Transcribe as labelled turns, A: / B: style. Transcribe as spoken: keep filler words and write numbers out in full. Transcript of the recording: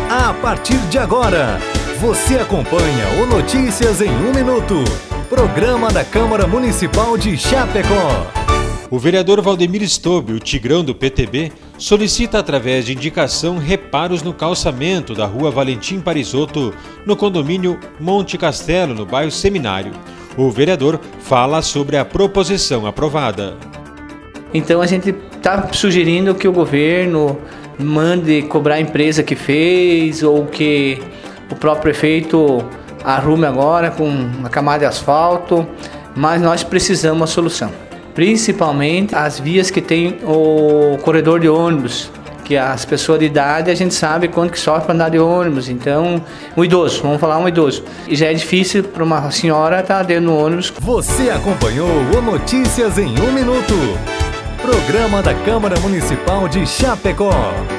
A: A partir de agora, você acompanha o Notícias em um Minuto, programa da Câmara Municipal de Chapecó.
B: O vereador Valdemir Stobe, o Tigrão do P T B, solicita através de indicação reparos no calçamento da rua Valentim Parisotto, no condomínio Monte Castelo, no bairro Seminário. O vereador fala sobre a proposição aprovada.
C: Então a gente está sugerindo que o governo mande cobrar a empresa que fez ou que o próprio prefeito arrume agora com uma camada de asfalto, mas nós precisamos uma solução. Principalmente as vias que tem o corredor de ônibus, que as pessoas de idade a gente sabe quanto que sofre para andar de ônibus. Então, um idoso, vamos falar um idoso. E já é difícil para uma senhora estar dentro do ônibus.
A: Você acompanhou o Notícias em um Minuto, programa da Câmara Municipal de Chapecó.